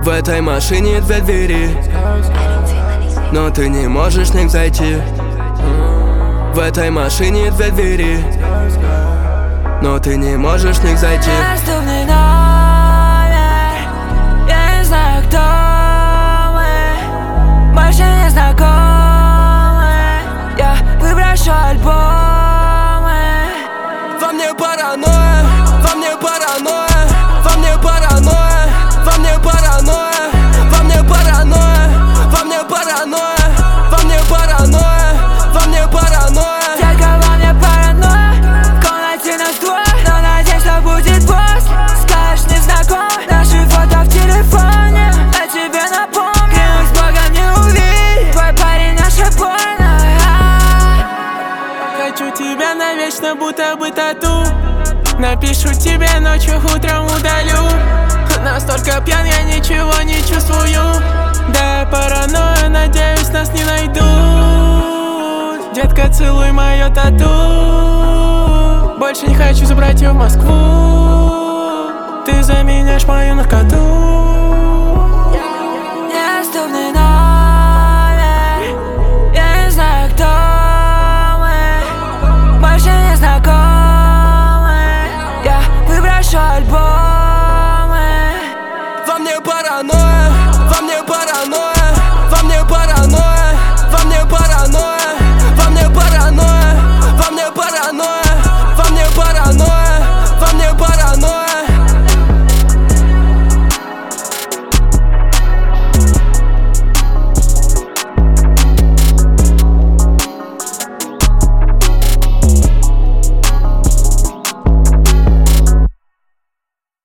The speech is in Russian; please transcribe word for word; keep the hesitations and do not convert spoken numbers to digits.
В этой машине две двери, но ты не можешь в них зайти. В этой машине две двери, но ты не можешь в них зайти. Доступный номер, я не знаю, кто мы, больше не знакомы. Я выброшу альбомы. Во мне паранойя, во мне паранойя, во мне паранойя, во мне паранойя, во мне паранойя, во мне паранойя, во мне паранойя, во мне паранойя. Детка, во мне паранойя, в комнате нас двое, но надеюсь, что будет после. Скажешь незнакомый, наши фото в телефоне, я тебе напомню. Клянусь Богом, не увидеть, твой парень наша порно. Хочу тебя навечно, будто бы тату. Напишу тебе ночью, утром удалю. Настолько пьян, я ничего не чувствую. Да, я паранойя, надеюсь, нас не найдут. Детка, целуй мое тату. Больше не хочу забрать ее в Москву. Ты заменяешь мою наркоту. Доступный номер.